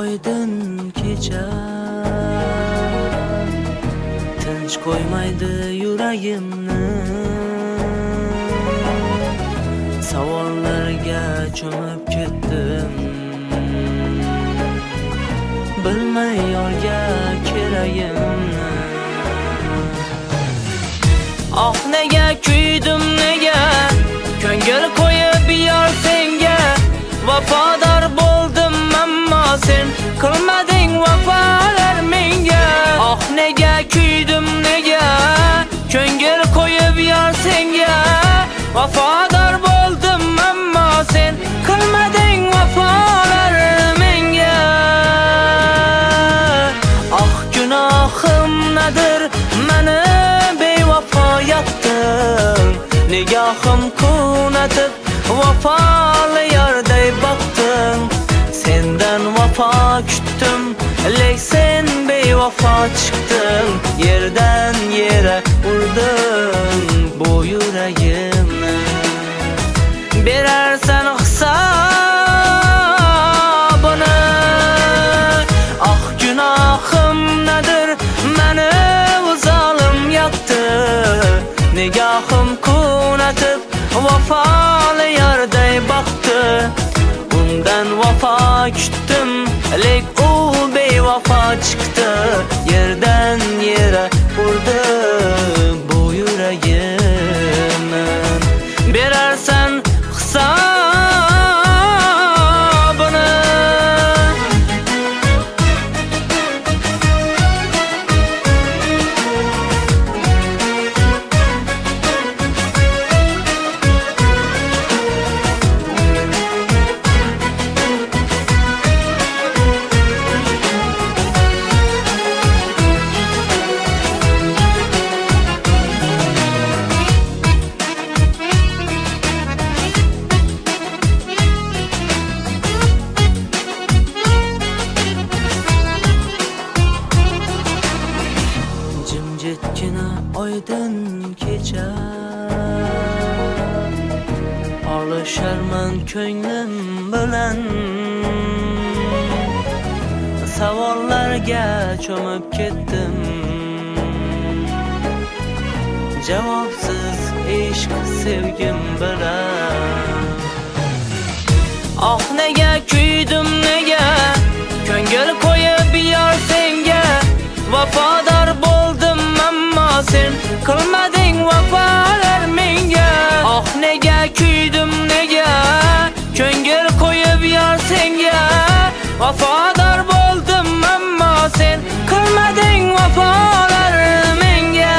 oydin kecha tinch qo'ymaydi yuragimni. Savollarga cho'mib ketdim, bilmay yo'lga keragimni. Ah nega kuydim, nega ko'ngil qo'yib yor senga. Vafodor bo'ldim ammo sen qilmading vafolar menga. Ah nega kuydim, nega ko'ngil qo'yib yor senga. Vafodor bo'ldim ammo sen qilmading vafolar menga. Ah gunohim nedir, meni bevafo yaptın. Nigohim qunatib vafoli yorday boqding. Sendan vafo kutdim, lek sen bevafo chiqding. Yerdan yere urding bu yuragimni. Berarsan hisobini. Ah gunohim nedir, meni zalim yaptı. Nigohim qunatib vafoli yorday boqdi. Undan vafo kutdim, lek u bevafo chiqdi. Yerdan yere urdi bu yuragimni. Berarsan hisobini. Jimjitgina oydin kecha olisharman ko'nglim bilan. Savollarga cho'mib ketdim, javobsiz ishq sevgim bilan. Ah nega kuydim, nega ko'ngil qo'yib yor senga. Vafodor bo'ldim ammo sen qilmading vafolar menga. Ah nega kuydim, nega ko'ngil qo'yib yor senga. Vafodor bo'ldim ammo sen qilmading vafolar menga.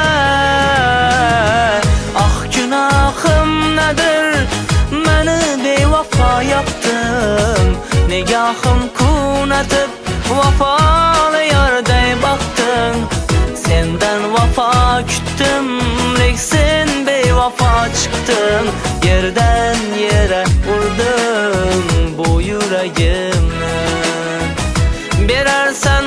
Ah gunohim nedir, meni bevafo yaptın. Nigohim qunatib vafoli yorday boqding. Sendan vafo kutdim, lek sen bevafo chiqding. Yerdan yere urdim bu yuragimni. Berarsan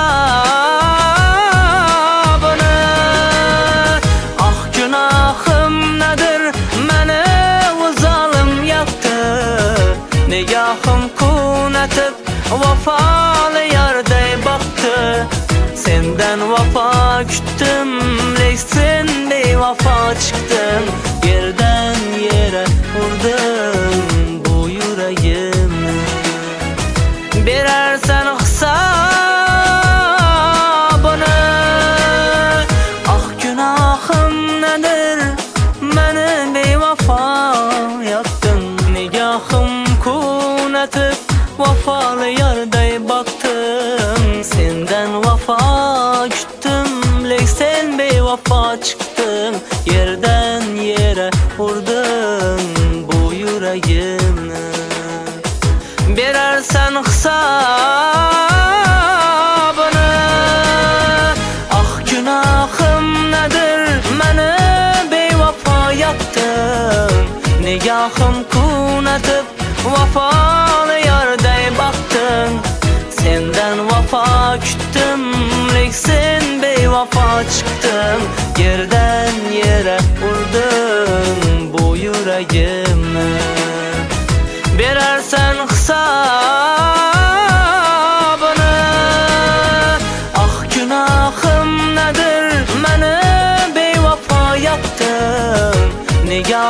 hisobini. Ah gunohim nedir, meni zalim yaptı. Nigohim qunatib vafoli yorday boqdi. Sendan vafo kutdim, lek sen bevafo chiqding. Yerdan yere urdim bu yuragimni. Berarsan hisobini. Ah gunohim nedir, meni bevafo yapding. Nigohim qunatib vafoli yorday boqdim. Sendan vafo kutdim, lek sen bevafo chiqding. Yerdan yere urding bu yuragimni. Berarsan hisobini. Ah gunohim nedir, meni bevafo yapding. Nigohim qunatib vafoli yorday boqding. Sendan vafo kutdim, lek sen bevafo chiqding. Yerdan yere urding bu yuragimni. Berarsan hisobini.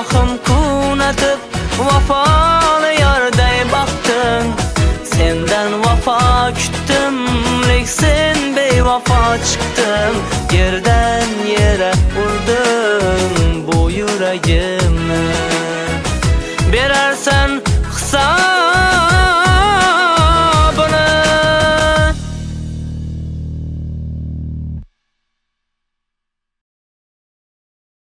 Nigahım kunatib Vafalı yarday baktın Senden vafa küttüm Lek sen beyvafa çıktın Yerden yere vurdun Bu yüreğimi Berersen kısa